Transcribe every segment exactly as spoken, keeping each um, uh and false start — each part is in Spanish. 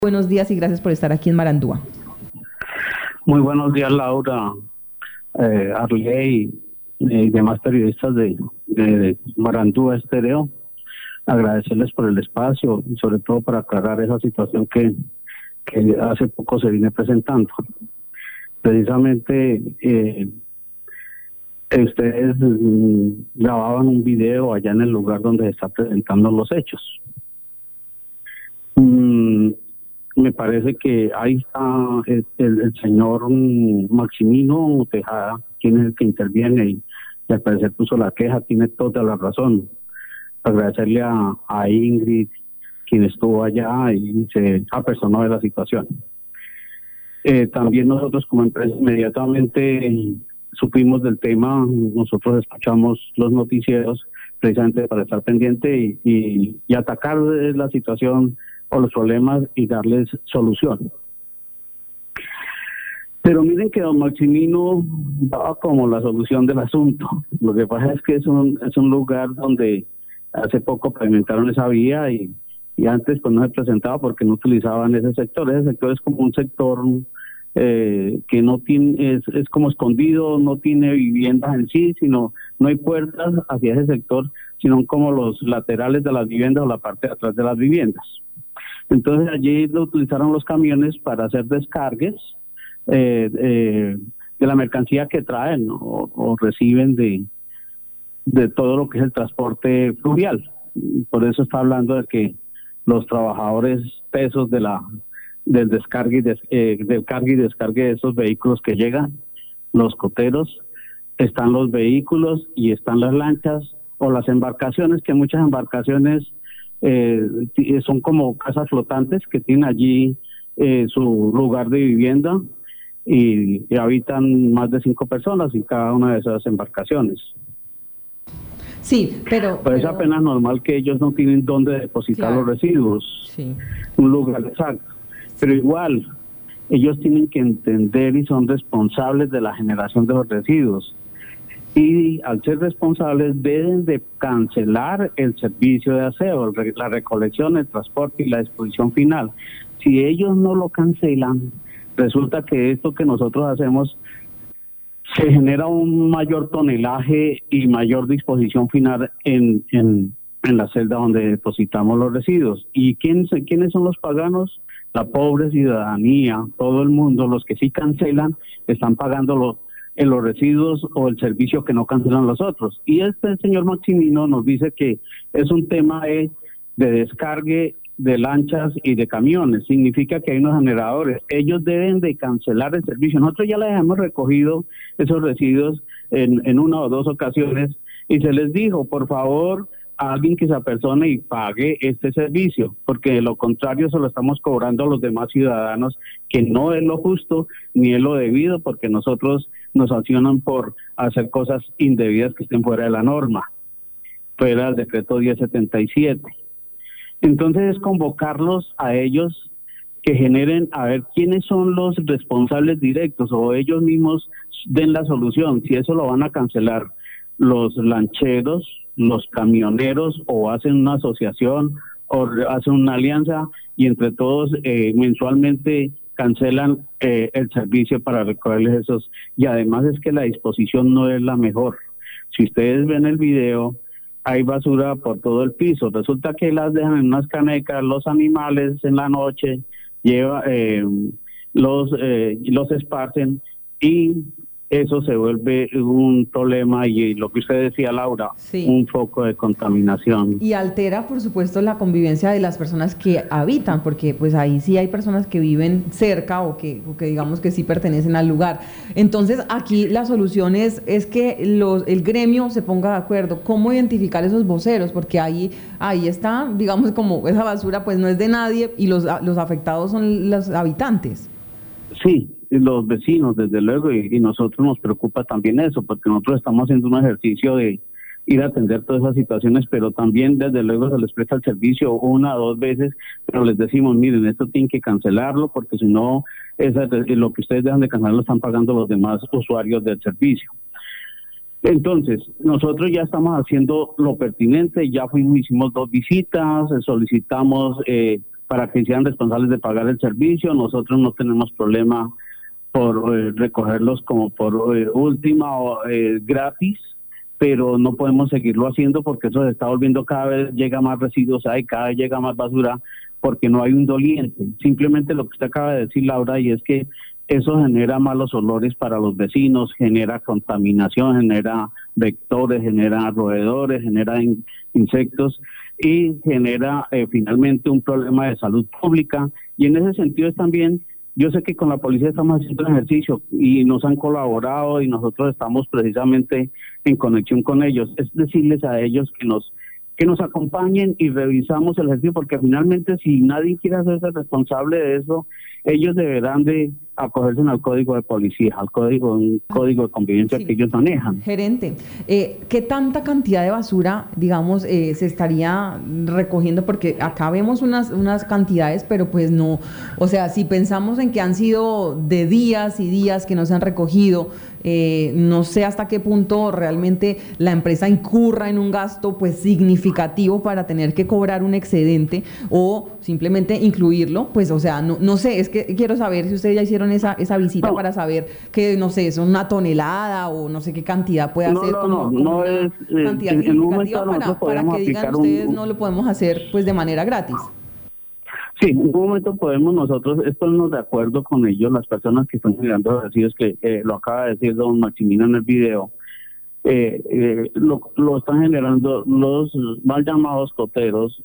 Buenos días y gracias por estar aquí en Marandúa. Muy buenos días, Laura, eh, Arley y demás periodistas de, de Marandúa Estéreo. Agradecerles por el espacio y sobre todo para aclarar esa situación que, que hace poco se viene presentando. Precisamente eh, ustedes mm, grababan un video allá en el lugar donde se está presentando los hechos. Mm, Me parece que ahí está el, el, el señor Maximino Tejada, quien es el que interviene y, y al parecer puso la queja, tiene toda la razón. Agradecerle a, a Ingrid, quien estuvo allá y se apersonó de la situación. Eh, también nosotros como empresa inmediatamente supimos del tema, nosotros escuchamos los noticieros precisamente para estar pendiente y, y, y atacar la situación o los problemas y darles solución. Pero miren que don Maximino daba como la solución del asunto. Lo que pasa es que es un, es un lugar donde hace poco pavimentaron esa vía y, y antes pues no se presentaba porque no utilizaban ese sector. Ese sector es como un sector eh, que no tiene, es, es como escondido, no tiene viviendas en sí, sino no hay puertas hacia ese sector, sino como los laterales de las viviendas o la parte de atrás de las viviendas. Entonces allí lo utilizaron los camiones para hacer descargues eh, eh, de la mercancía que traen, ¿no? o, o reciben de, de todo lo que es el transporte fluvial. Por eso está hablando de que los trabajadores pesos de la del descargue y des, eh, del cargue y descargue de esos vehículos que llegan, los coteros, están los vehículos y están las lanchas o las embarcaciones, que muchas embarcaciones Eh, son como casas flotantes que tienen allí eh, su lugar de vivienda y, y habitan más de cinco personas en cada una de esas embarcaciones. Sí, pero... Pues pero... es apenas normal que ellos no tienen dónde depositar claro. los residuos, Sí. un lugar exacto. Pero igual, ellos tienen que entender y son responsables de la generación de los residuos. Y al ser responsables deben de cancelar el servicio de aseo, la recolección, el transporte y la disposición final. Si ellos no lo cancelan, resulta que esto que nosotros hacemos se genera un mayor tonelaje y mayor disposición final en, en, en la celda donde depositamos los residuos. ¿Y quién, quiénes son los paganos? La pobre ciudadanía, todo el mundo. Los que sí cancelan están pagando los en los residuos o el servicio que no cancelan los otros. Y este señor Maximino nos dice que es un tema de, de descargue de lanchas y de camiones. Significa que hay unos generadores. Ellos deben de cancelar el servicio. Nosotros ya les hemos recogido esos residuos en, en una o dos ocasiones y se les dijo, por favor, a alguien que se apersone y pague este servicio, porque de lo contrario se lo estamos cobrando a los demás ciudadanos, que no es lo justo ni es lo debido, porque nosotros nos sancionan por hacer cosas indebidas que estén fuera de la norma, fuera del decreto diez setenta y siete. Entonces es convocarlos a ellos que generen, a ver quiénes son los responsables directos o ellos mismos den la solución, si eso lo van a cancelar los lancheros, los camioneros o hacen una asociación o hacen una alianza y entre todos eh, mensualmente cancelan eh, el servicio para recogerles esos. Y además es que la disposición no es la mejor. Si ustedes ven el video, hay basura por todo el piso. Resulta que las dejan en unas canecas, los animales en la noche lleva eh, los eh, los esparcen y eso se vuelve un problema y lo que usted decía, Laura, sí, un foco de contaminación. Y altera, por supuesto, la convivencia de las personas que habitan, porque pues ahí sí hay personas que viven cerca o que, o que digamos que sí pertenecen al lugar. Entonces, aquí la solución es, es que los, el gremio se ponga de acuerdo. ¿Cómo identificar esos voceros? Porque ahí, ahí está, digamos, como esa basura pues no es de nadie y los, los afectados son los habitantes. Sí, los vecinos, desde luego, y, y nosotros nos preocupa también eso, porque nosotros estamos haciendo un ejercicio de ir a atender todas esas situaciones, pero también desde luego se les presta el servicio una o dos veces, pero les decimos, miren, esto tienen que cancelarlo, porque si no, esa, lo que ustedes dejan de cancelar lo están pagando los demás usuarios del servicio. Entonces, nosotros ya estamos haciendo lo pertinente, ya fuimos, hicimos dos visitas, solicitamos... Eh, para que sean responsables de pagar el servicio. Nosotros no tenemos problema por eh, recogerlos como por eh, última o eh, gratis, pero no podemos seguirlo haciendo porque eso se está volviendo cada vez, llega más residuos ahí, cada vez llega más basura, porque no hay un doliente. Simplemente lo que usted acaba de decir, Laura, y es que eso genera malos olores para los vecinos, genera contaminación, genera vectores, genera roedores, genera in, insectos y genera eh, finalmente un problema de salud pública. Y en ese sentido es también, yo sé que con la policía estamos haciendo un ejercicio y nos han colaborado y nosotros estamos precisamente en conexión con ellos. Es decirles a ellos que nos que nos acompañen y revisamos el ejercicio, porque finalmente si nadie quiere hacerse responsable de eso, ellos deberán de acogerse al código de policía, al código, un código de convivencia sí. que ellos manejan. Gerente, eh, ¿qué tanta cantidad de basura, digamos, eh, se estaría recogiendo? Porque acá vemos unas, unas cantidades, pero pues no, o sea, si pensamos en que han sido de días y días que no se han recogido, eh, no sé hasta qué punto realmente la empresa incurra en un gasto pues significativo para tener que cobrar un excedente o simplemente incluirlo, pues o sea, no, no sé, es que quiero saber si ustedes ya hicieron esa, esa visita no. para saber que, no sé, es una tonelada o no sé qué cantidad puede hacer, no, no, como, no, como no una es, cantidad en, significativa en para, para que digan ustedes un... no lo podemos hacer pues de manera gratis. Sí, en un momento podemos nosotros, estamos de acuerdo con ellos, las personas que están generando los residuos, que eh, lo acaba de decir don Maximino en el video, eh, eh, lo, lo están generando los mal llamados coteros,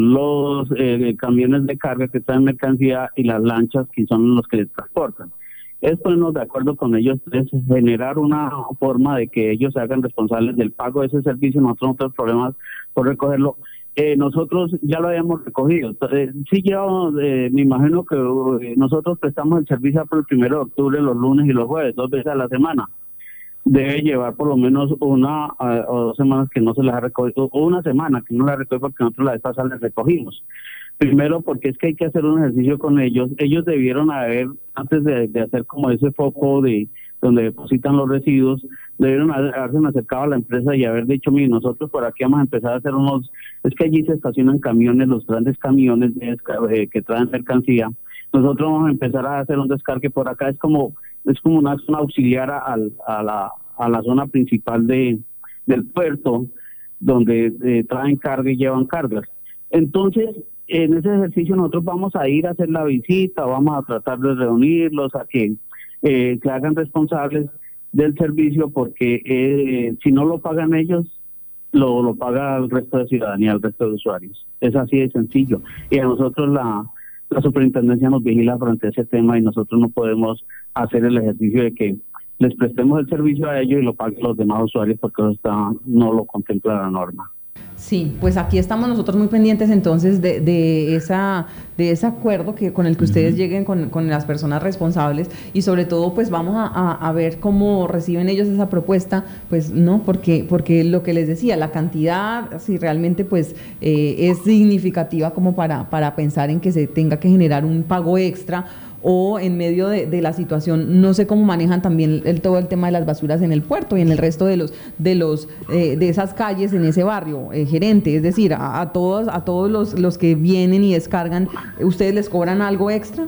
los eh, camiones de carga que traen mercancía y las lanchas que son los que les transportan. Es ponernos de acuerdo con ellos, es generar una forma de que ellos se hagan responsables del pago de ese servicio. Nosotros no tenemos problemas por recogerlo. Eh, nosotros ya lo habíamos recogido. Eh, sí, yo eh, me imagino que eh, nosotros prestamos el servicio por el primero de octubre, los lunes y los jueves, dos veces a la semana. Debe llevar por lo menos una uh, o dos semanas que no se las ha recogido, o una semana que no la recoge porque nosotros la vez pasada les recogimos. Primero porque es que hay que hacer un ejercicio con ellos. Ellos debieron haber, antes de, de hacer como ese foco de donde depositan los residuos, debieron haberse acercado a la empresa y haber dicho, mire, nosotros por aquí vamos a empezar a hacer unos, es que allí se estacionan camiones, los grandes camiones de, eh, que traen mercancía, nosotros vamos a empezar a hacer un descargue por acá, es como es como una zona auxiliar a, a, la, a la zona principal de del puerto, donde eh, traen carga y llevan cargas. Entonces, en ese ejercicio nosotros vamos a ir a hacer la visita, vamos a tratar de reunirlos, a que eh, se hagan responsables del servicio, porque eh, si no lo pagan ellos, lo, lo paga el resto de ciudadanía, el resto de usuarios. Es así de sencillo. Y a nosotros la, la superintendencia nos vigila frente a ese tema y nosotros no podemos hacer el ejercicio de que les prestemos el servicio a ellos y lo paguen los demás usuarios, porque eso está, no lo contempla la norma. Sí, pues aquí estamos nosotros muy pendientes entonces de, de esa de ese acuerdo que con el que ustedes uh-huh. lleguen con, con las personas responsables, y sobre todo pues vamos a, a, a ver cómo reciben ellos esa propuesta, pues no, porque porque lo que les decía, la cantidad, si realmente pues eh, es significativa como para, para pensar en que se tenga que generar un pago extra, o en medio de, de la situación, no sé cómo manejan también el, todo el tema de las basuras en el puerto y en el resto de los de los eh, de esas calles en ese barrio, eh, gerente, es decir, a, a todos a todos los, los que vienen y descargan, ¿ustedes les cobran algo extra?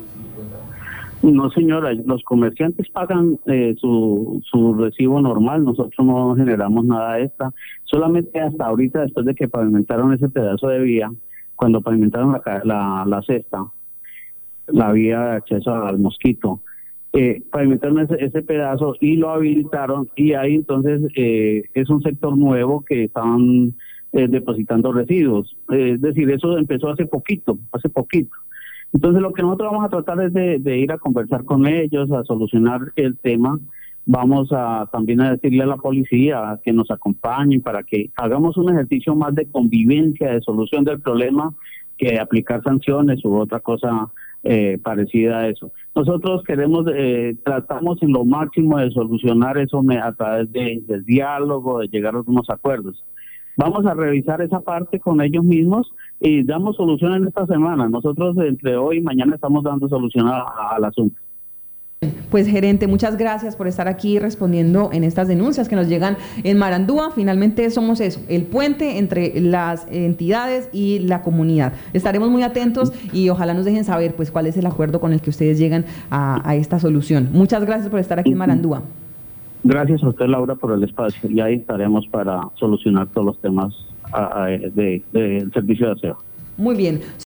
No, señora, los comerciantes pagan eh, su, su recibo normal, nosotros no generamos nada extra, solamente hasta ahorita, después de que pavimentaron ese pedazo de vía, cuando pavimentaron la, la, la cesta, la vía de acceso al Mosquito, eh, pavimentaron ese, ese pedazo y lo habilitaron, y ahí entonces eh, es un sector nuevo que estaban eh, depositando residuos, eh, es decir, eso empezó hace poquito, hace poquito. Entonces lo que nosotros vamos a tratar es de, de ir a conversar con ellos, a solucionar el tema. Vamos a también a decirle a la policía que nos acompañen para que hagamos un ejercicio más de convivencia, de solución del problema, que aplicar sanciones u otra cosa eh, parecida a eso. Nosotros queremos, eh, tratamos en lo máximo de solucionar eso a través de, del diálogo, de llegar a unos acuerdos. Vamos a revisar esa parte con ellos mismos y damos solución en esta semana. Nosotros entre hoy y mañana estamos dando solución a, a, al asunto. Pues gerente, muchas gracias por estar aquí respondiendo en estas denuncias que nos llegan en Marandúa. Finalmente somos eso, el puente entre las entidades y la comunidad. Estaremos muy atentos y ojalá nos dejen saber pues cuál es el acuerdo con el que ustedes llegan a, a esta solución. Muchas gracias por estar aquí en Marandúa. Gracias a usted, Laura, por el espacio, y ahí estaremos para solucionar todos los temas a, a, de, de, del servicio de aseo. Muy bien.